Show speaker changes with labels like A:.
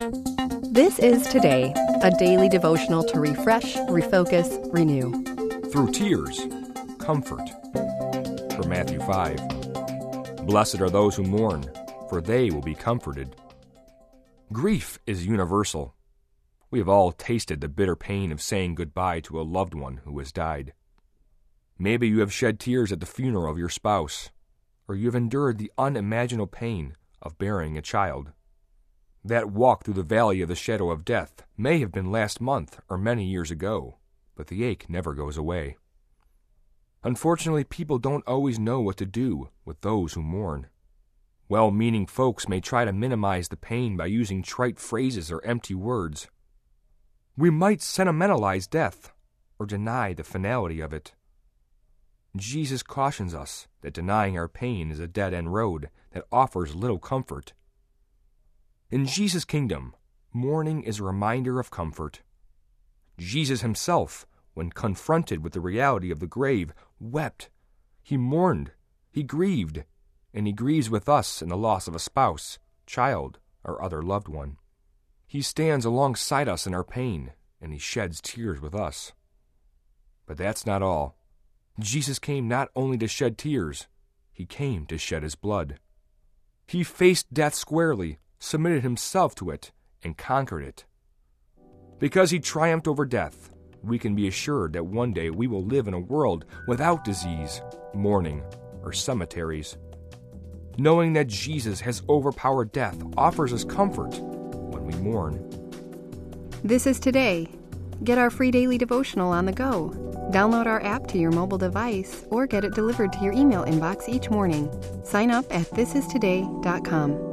A: This is Today, a daily devotional to refresh, refocus, renew.
B: Through tears, comfort. From Matthew 5. Blessed are those who mourn, for they will be comforted. Grief is universal. We have all tasted the bitter pain of saying goodbye to a loved one who has died. Maybe you have shed tears at the funeral of your spouse, or you have endured the unimaginable pain of burying a child. That walk through the valley of the shadow of death may have been last month or many years ago, but the ache never goes away. Unfortunately, people don't always know what to do with those who mourn. Well-meaning folks may try to minimize the pain by using trite phrases or empty words. We might sentimentalize death or deny the finality of it. Jesus cautions us that denying our pain is a dead-end road that offers little comfort. In Jesus' kingdom, mourning is a reminder of comfort. Jesus himself, when confronted with the reality of the grave, wept. He mourned, he grieved, and he grieves with us in the loss of a spouse, child, or other loved one. He stands alongside us in our pain, and he sheds tears with us. But that's not all. Jesus came not only to shed tears, he came to shed his blood. He faced death squarely, submitted himself to it, and conquered it. Because he triumphed over death, we can be assured that one day we will live in a world without disease, mourning, or cemeteries. Knowing that Jesus has overpowered death offers us comfort when we mourn.
A: This is Today. Get our free daily devotional on the go. Download our app to your mobile device or get it delivered to your email inbox each morning. Sign up at thisistoday.com.